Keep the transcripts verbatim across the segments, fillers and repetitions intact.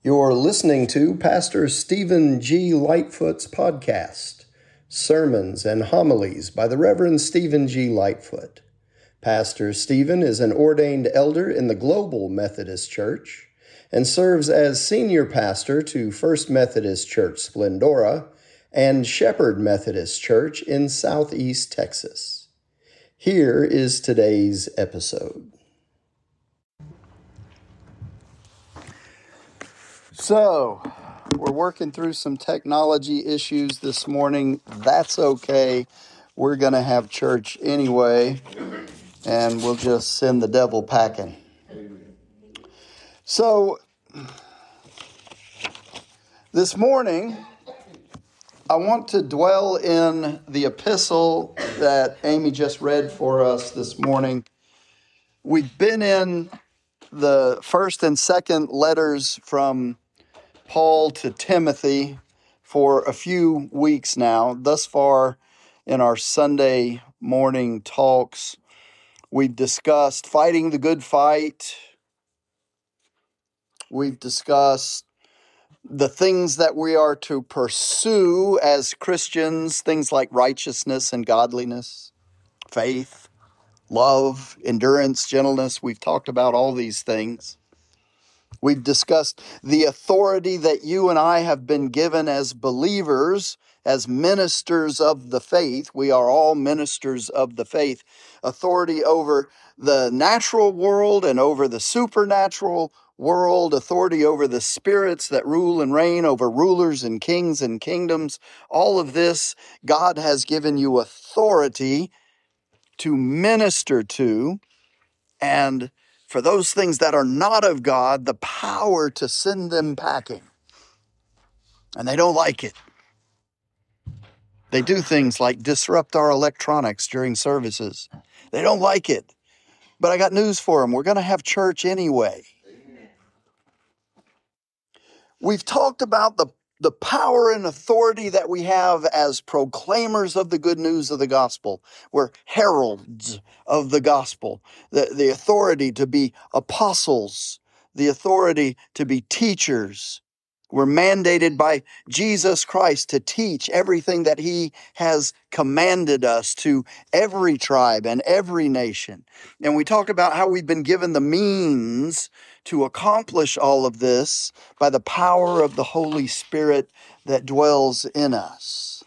You're listening to Pastor Stephen G. Lightfoot's podcast, Sermons and Homilies by the Reverend Stephen G. Lightfoot. Pastor Stephen is an ordained elder in the Global Methodist Church and serves as senior pastor to First Methodist Church Splendora and Shepherd Methodist Church in Southeast Texas. Here is today's episode. So, we're working through some technology issues this morning. That's okay. We're going to have church anyway, and we'll just send the devil packing. So, this morning, I want to dwell in the epistle that Amy just read for us this morning. We've been in the first and second letters from Paul to Timothy for a few weeks now. Thus far in our Sunday morning talks, we've discussed fighting the good fight. We've discussed the things that we are to pursue as Christians, things like righteousness and godliness, faith, love, endurance, gentleness. We've talked about all these things. We've discussed the authority that you and I have been given as believers, as ministers of the faith. We are all ministers of the faith. Authority over the natural world and over the supernatural world. Authority over the spirits that rule and reign over rulers and kings and kingdoms. All of this, God has given you authority to minister to, and for those things that are not of God, the power to send them packing. And they don't like it. They do things like disrupt our electronics during services. They don't like it. But I got news for them. We're going to have church anyway. We've talked about the, the power and authority that we have as proclaimers of the good news of the gospel. We're heralds of the gospel. The, the authority to be apostles. The authority to be teachers. We're mandated by Jesus Christ to teach everything that he has commanded us to every tribe and every nation. And we talk about how we've been given the means to accomplish all of this by the power of the Holy Spirit that dwells in us.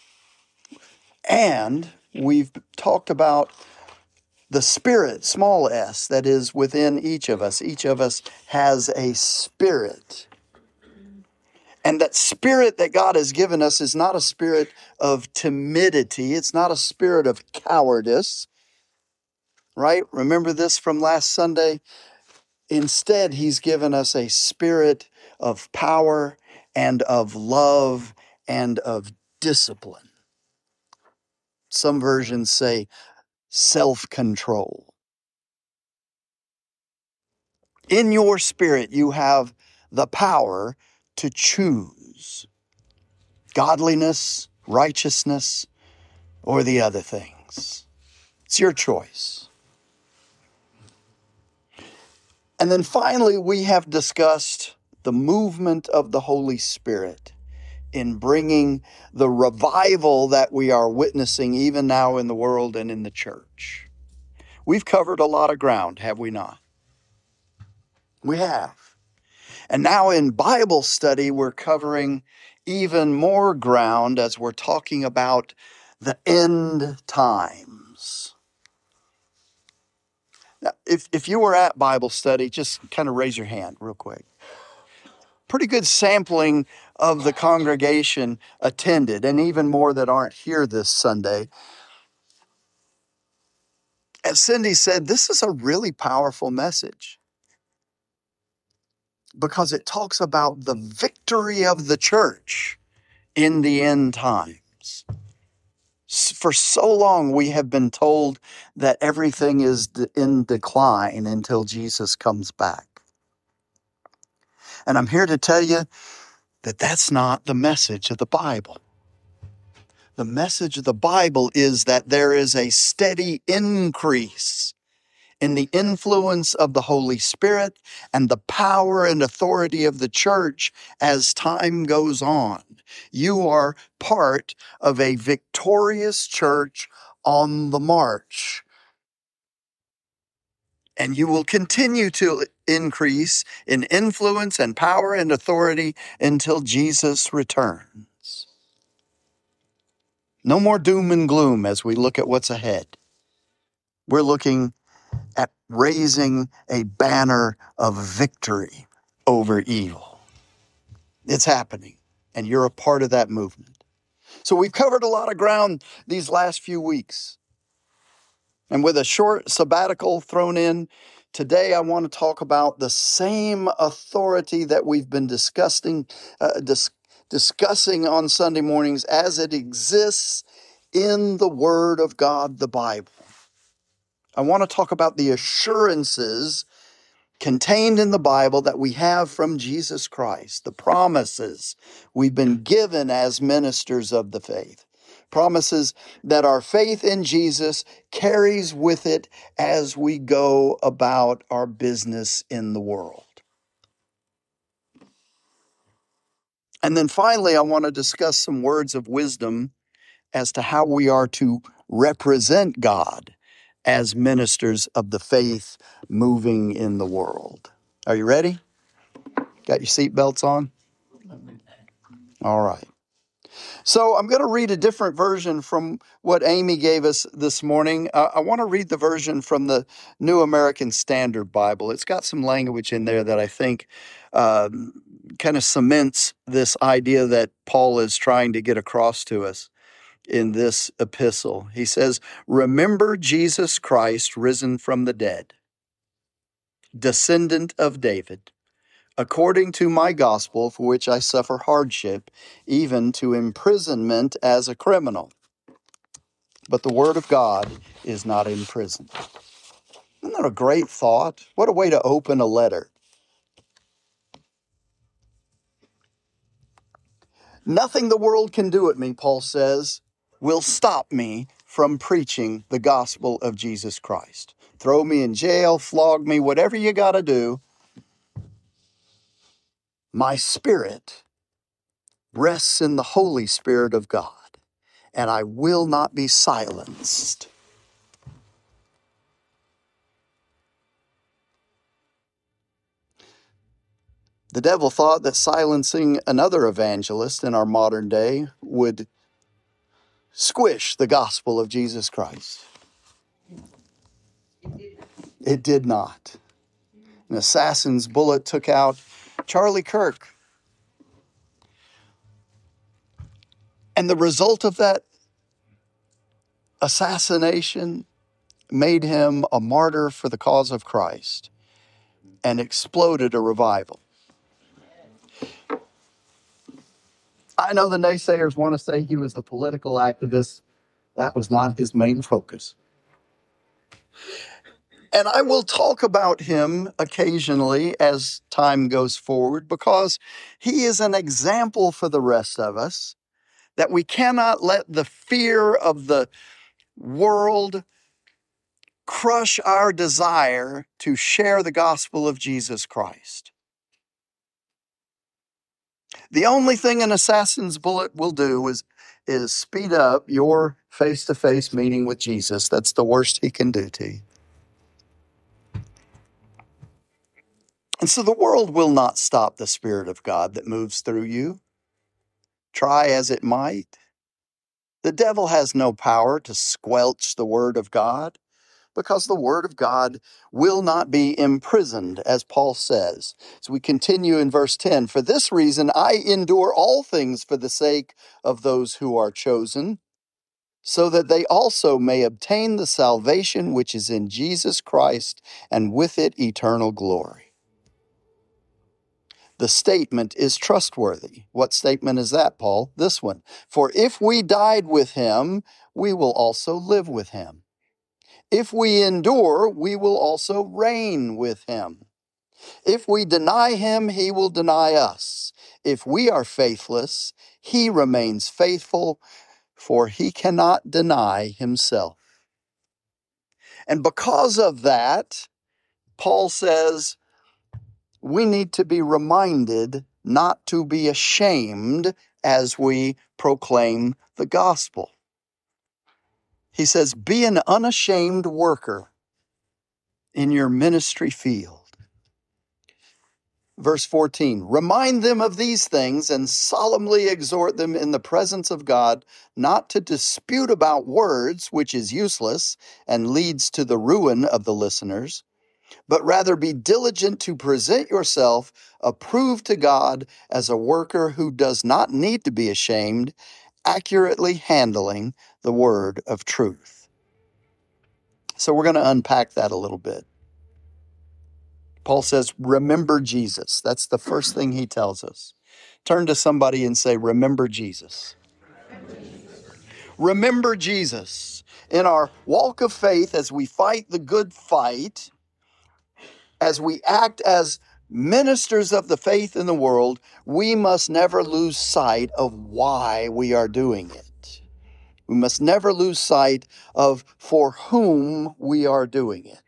And we've talked about the spirit, small s, that is within each of us. Each of us has a spirit. And that spirit that God has given us is not a spirit of timidity. It's not a spirit of cowardice. Right? Remember this from last Sunday? Instead, he's given us a spirit of power and of love and of discipline. Some versions say self-control. In your spirit, you have the power to choose godliness, righteousness, or the other things. It's your choice. And then finally, we have discussed the movement of the Holy Spirit in bringing the revival that we are witnessing even now in the world and in the church. We've covered a lot of ground, have we not? We have. And now in Bible study, we're covering even more ground as we're talking about the end times. Now, if, if you were at Bible study, just kind of raise your hand real quick. Pretty good sampling of the congregation attended, and even more that aren't here this Sunday. As Cindy said, this is a really powerful message because it talks about the victory of the church in the end times. For so long, we have been told that everything is in decline until Jesus comes back. And I'm here to tell you that that's not the message of the Bible. The message of the Bible is that there is a steady increase in the influence of the Holy Spirit and the power and authority of the church as time goes on. You are part of a victorious church on the march. And you will continue to increase in influence and power and authority until Jesus returns. No more doom and gloom as we look at what's ahead. We're looking at raising a banner of victory over evil. It's happening, and you're a part of that movement. So we've covered a lot of ground these last few weeks. And with a short sabbatical thrown in, today I want to talk about the same authority that we've been discussing, uh, dis- discussing on Sunday mornings as it exists in the Word of God, the Bible. I want to talk about the assurances contained in the Bible that we have from Jesus Christ, the promises we've been given as ministers of the faith, promises that our faith in Jesus carries with it as we go about our business in the world. And then finally, I want to discuss some words of wisdom as to how we are to represent God as ministers of the faith moving in the world. Are you ready? Got your seatbelts on? All right. So I'm going to read a different version from what Amy gave us this morning. Uh, I want to read the version from the New American Standard Bible. It's got some language in there that I think uh, kind of cements this idea that Paul is trying to get across to us in this epistle. He says, "Remember Jesus Christ risen from the dead, descendant of David, according to my gospel, for which I suffer hardship, even to imprisonment as a criminal. But the word of God is not in prison." Isn't that a great thought? What a way to open a letter. Nothing the world can do at me, Paul says, will stop me from preaching the gospel of Jesus Christ. Throw me in jail, flog me, whatever you got to do. My spirit rests in the Holy Spirit of God, and I will not be silenced. The devil thought that silencing another evangelist in our modern day would squish the gospel of Jesus Christ. It did not. An assassin's bullet took out Charlie Kirk. And the result of that assassination made him a martyr for the cause of Christ and exploded a revival. I know the naysayers want to say he was a political activist. That was not his main focus. And I will talk about him occasionally as time goes forward because he is an example for the rest of us that we cannot let the fear of the world crush our desire to share the gospel of Jesus Christ. The only thing an assassin's bullet will do is, is speed up your face-to-face meeting with Jesus. That's the worst he can do to you. And so the world will not stop the Spirit of God that moves through you, try as it might. The devil has no power to squelch the word of God because the word of God will not be imprisoned, as Paul says. So we continue in verse ten, "For this reason I endure all things for the sake of those who are chosen, so that they also may obtain the salvation which is in Jesus Christ, and with it eternal glory." The statement is trustworthy. What statement is that, Paul? This one. "For if we died with him, we will also live with him. If we endure, we will also reign with him. If we deny him, he will deny us. If we are faithless, he remains faithful, for he cannot deny himself." And because of that, Paul says we need to be reminded not to be ashamed as we proclaim the gospel. He says, be an unashamed worker in your ministry field. Verse fourteen, remind them of these things and solemnly exhort them in the presence of God not to dispute about words, which is useless and leads to the ruin of the listeners, but rather be diligent to present yourself approved to God as a worker who does not need to be ashamed, accurately handling the word of truth. So we're going to unpack that a little bit. Paul says, remember Jesus. That's the first thing he tells us. Turn to somebody and say, remember Jesus. Remember Jesus. In our walk of faith, as we fight the good fight, as we act as ministers of the faith in the world, we must never lose sight of why we are doing it. We must never lose sight of for whom we are doing it.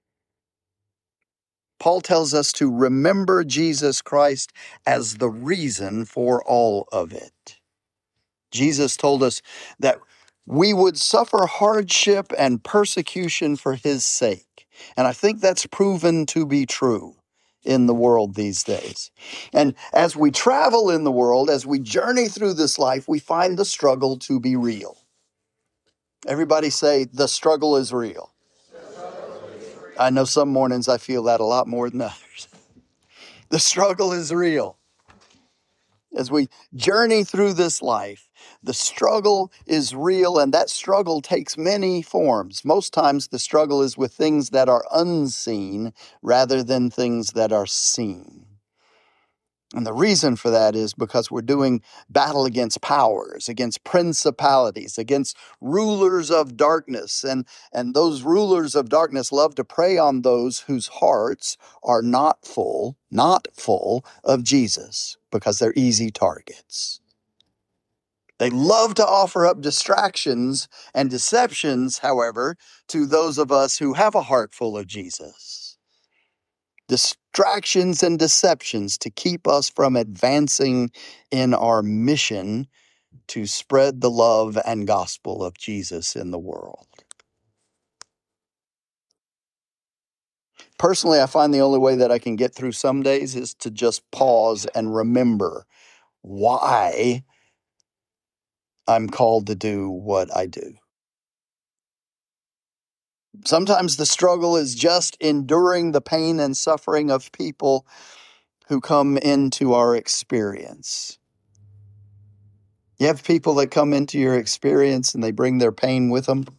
Paul tells us to remember Jesus Christ as the reason for all of it. Jesus told us that we would suffer hardship and persecution for his sake. And I think that's proven to be true in the world these days. And as we travel in the world, as we journey through this life, we find the struggle to be real. Everybody say, the struggle is real. I know some mornings I feel that a lot more than others. The struggle is real. As we journey through this life, the struggle is real, and that struggle takes many forms. Most times the struggle is with things that are unseen rather than things that are seen. And the reason for that is because we're doing battle against powers, against principalities, against rulers of darkness. And, and those rulers of darkness love to prey on those whose hearts are not full, not full of Jesus, because they're easy targets. They love to offer up distractions and deceptions, however, to those of us who have a heart full of Jesus. Distractions and deceptions to keep us from advancing in our mission to spread the love and gospel of Jesus in the world. Personally, I find the only way that I can get through some days is to just pause and remember why I'm called to do what I do. Sometimes the struggle is just enduring the pain and suffering of people who come into our experience. You have people that come into your experience and they bring their pain with them.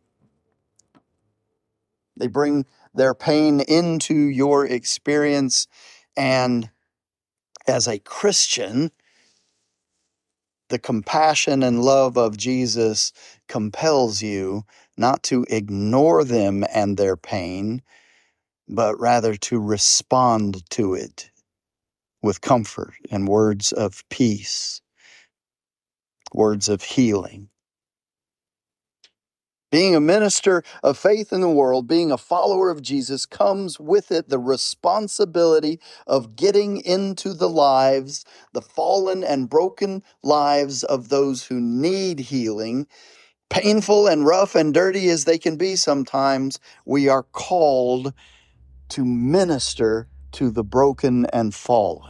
They bring their pain into your experience. And as a Christian, the compassion and love of Jesus compels you not to ignore them and their pain, but rather to respond to it with comfort and words of peace, words of healing. Being a minister of faith in the world, being a follower of Jesus, comes with it the responsibility of getting into the lives, the fallen and broken lives of those who need healing. Painful and rough and dirty as they can be sometimes, we are called to minister to the broken and fallen.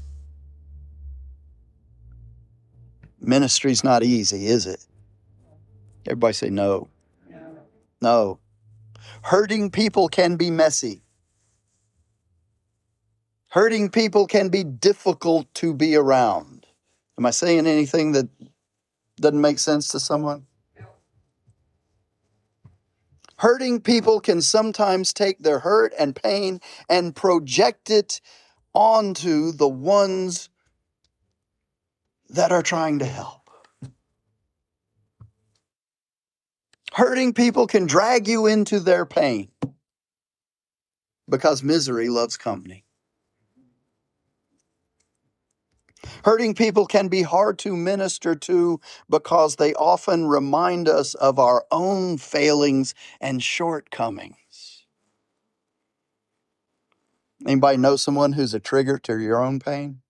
Ministry's not easy, is it? Everybody say no. No. Hurting people can be messy. Hurting people can be difficult to be around. Am I saying anything that doesn't make sense to someone? Hurting people can sometimes take their hurt and pain and project it onto the ones that are trying to help. Hurting people can drag you into their pain because misery loves company. Hurting people can be hard to minister to because they often remind us of our own failings and shortcomings. Anybody know someone who's a trigger to your own pain?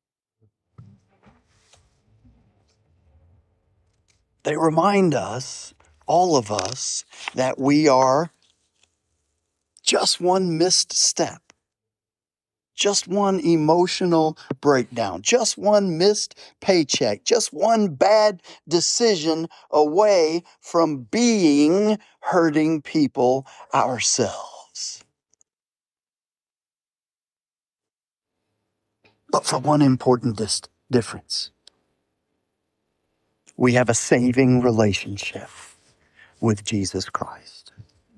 They remind us, all of us, that we are just one missed step, just one emotional breakdown, just one missed paycheck, just one bad decision away from being hurting people ourselves. But for one important dis- difference, we have a saving relationship with Jesus Christ.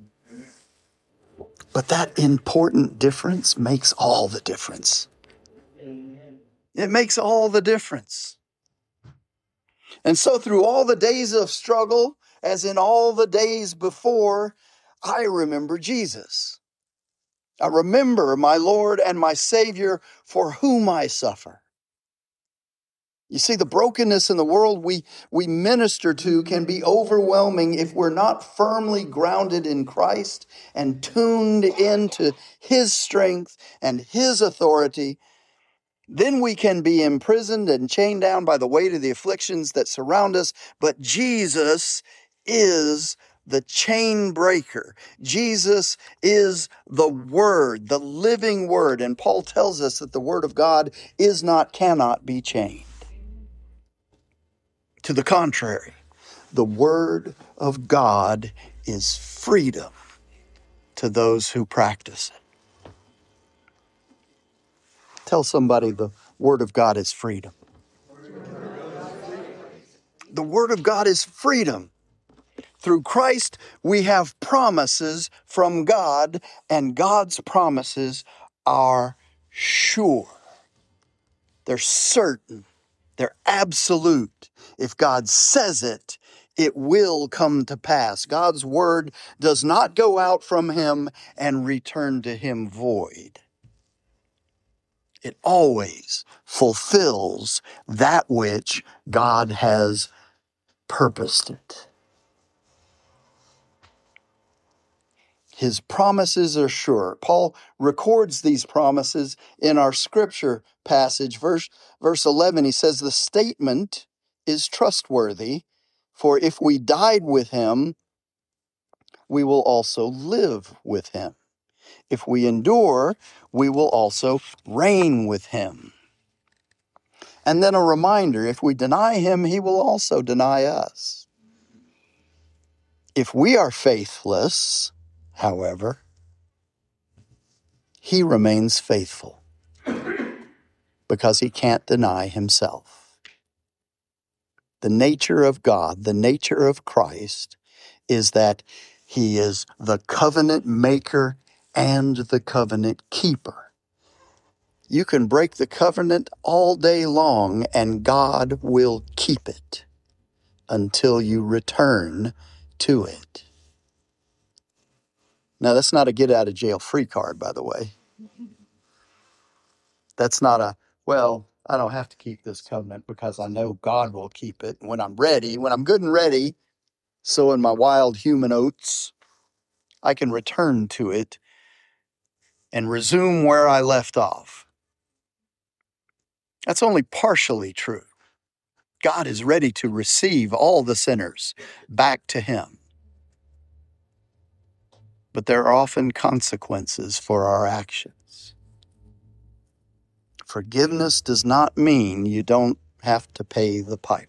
But that important difference makes all the difference. It makes all the difference. And so through all the days of struggle, as in all the days before, I remember Jesus. I remember my Lord and my Savior for whom I suffer. You see, the brokenness in the world we, we minister to can be overwhelming if we're not firmly grounded in Christ and tuned into His strength and His authority. Then we can be imprisoned and chained down by the weight of the afflictions that surround us. But Jesus is the chain breaker. Jesus is the Word, the living Word. And Paul tells us that the Word of God is not, cannot be chained. To the contrary, the Word of God is freedom to those who practice it. Tell somebody the Word of God is freedom. The Word of God is freedom. Through Christ, we have promises from God, and God's promises are sure. They're certain. They're absolute. If God says it, it will come to pass. God's word does not go out from Him and return to Him void. It always fulfills that which God has purposed it. His promises are sure. Paul records these promises in our scripture passage. Verse, verse eleven, he says, the statement is trustworthy, for if we died with Him, we will also live with Him. If we endure, we will also reign with Him. And then a reminder, if we deny Him, He will also deny us. If we are faithless, however, He remains faithful, because He can't deny Himself. The nature of God, the nature of Christ, is that He is the covenant maker and the covenant keeper. You can break the covenant all day long, and God will keep it until you return to it. Now, that's not a get out of jail free card, by the way. That's not a, well, I don't have to keep this covenant because I know God will keep it. When I'm ready, when I'm good and ready, sowing my wild human oats, I can return to it and resume where I left off. That's only partially true. God is ready to receive all the sinners back to Him. But there are often consequences for our actions. Forgiveness does not mean you don't have to pay the piper.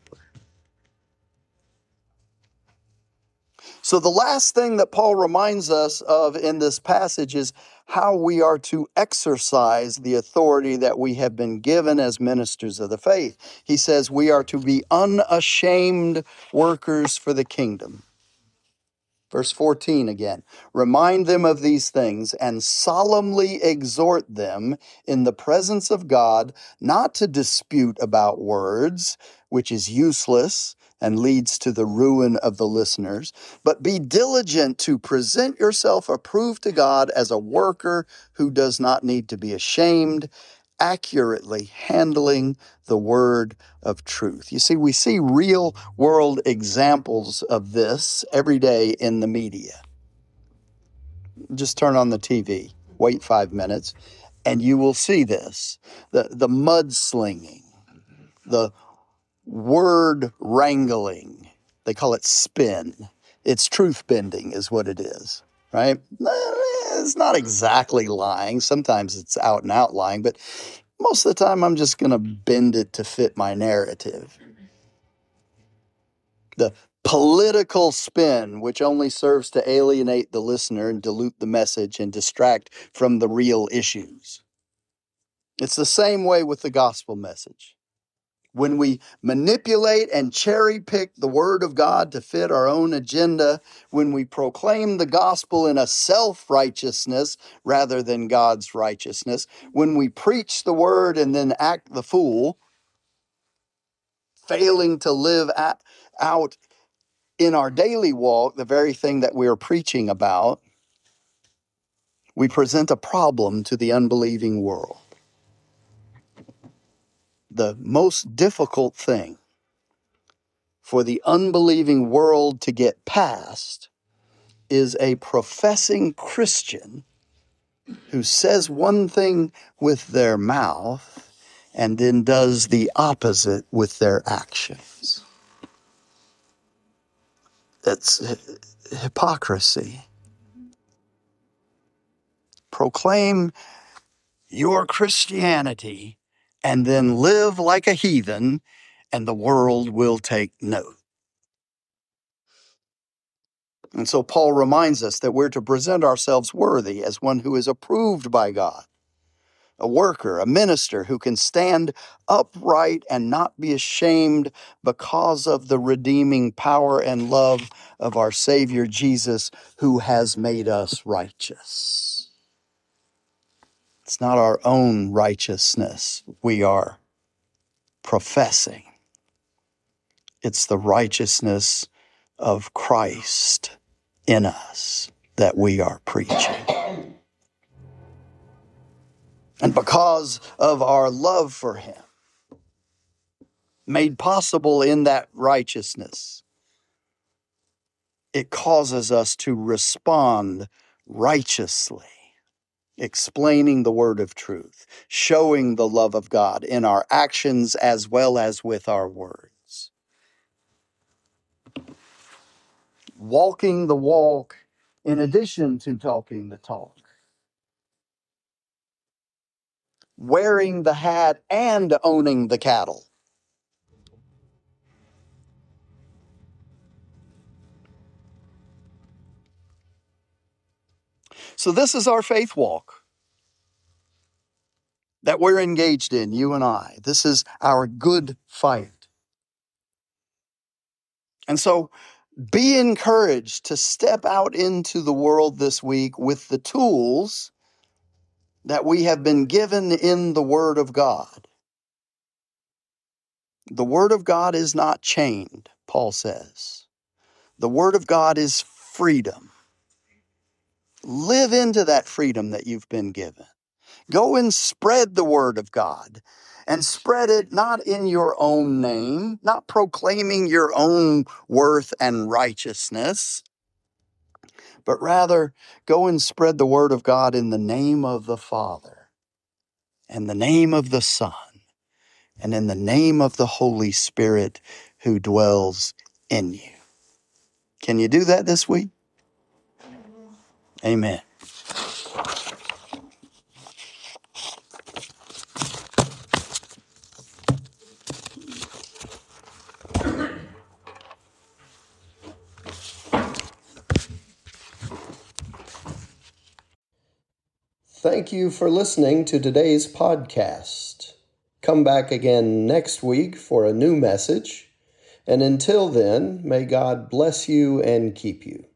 So the last thing that Paul reminds us of in this passage is how we are to exercise the authority that we have been given as ministers of the faith. He says we are to be unashamed workers for the kingdom. Verse fourteen again, remind them of these things and solemnly exhort them in the presence of God not to dispute about words, which is useless and leads to the ruin of the listeners, but be diligent to present yourself approved to God as a worker who does not need to be ashamed, accurately handling the word of truth. You see, we see real world examples of this every day in the media. Just turn on the T V, wait five minutes, and you will see this. The, the mudslinging, the word wrangling. They call it spin. It's truth bending is what it is, right? It's not exactly lying. Sometimes it's out and out lying, but most of the time I'm just going to bend it to fit my narrative. The political spin, which only serves to alienate the listener and dilute the message and distract from the real issues. It's the same way with the gospel message. When we manipulate and cherry pick the word of God to fit our own agenda, when we proclaim the gospel in a self-righteousness rather than God's righteousness, when we preach the word and then act the fool, failing to live at, out in our daily walk the very thing that we are preaching about, we present a problem to the unbelieving world. The most difficult thing for the unbelieving world to get past is a professing Christian who says one thing with their mouth and then does the opposite with their actions. That's hypocrisy. Proclaim your Christianity and then live like a heathen, and the world will take note. And so Paul reminds us that we're to present ourselves worthy as one who is approved by God, a worker, a minister who can stand upright and not be ashamed because of the redeeming power and love of our Savior Jesus, who has made us righteous. It's not our own righteousness we are professing. It's the righteousness of Christ in us that we are preaching. And because of our love for him, made possible in that righteousness, it causes us to respond righteously, explaining the word of truth, showing the love of God in our actions as well as with our words. Walking the walk in addition to talking the talk. Wearing the hat and owning the cattle. So this is our faith walk that we're engaged in, you and I. This is our good fight. And so be encouraged to step out into the world this week with the tools that we have been given in the Word of God. The Word of God is not chained, Paul says. The Word of God is freedom. Live into that freedom that you've been given. Go and spread the word of God, and spread it not in your own name, not proclaiming your own worth and righteousness, but rather go and spread the word of God in the name of the Father, and the name of the Son, and in the name of the Holy Spirit who dwells in you. Can you do that this week? Amen. Thank you for listening to today's podcast. Come back again next week for a new message. And until then, may God bless you and keep you.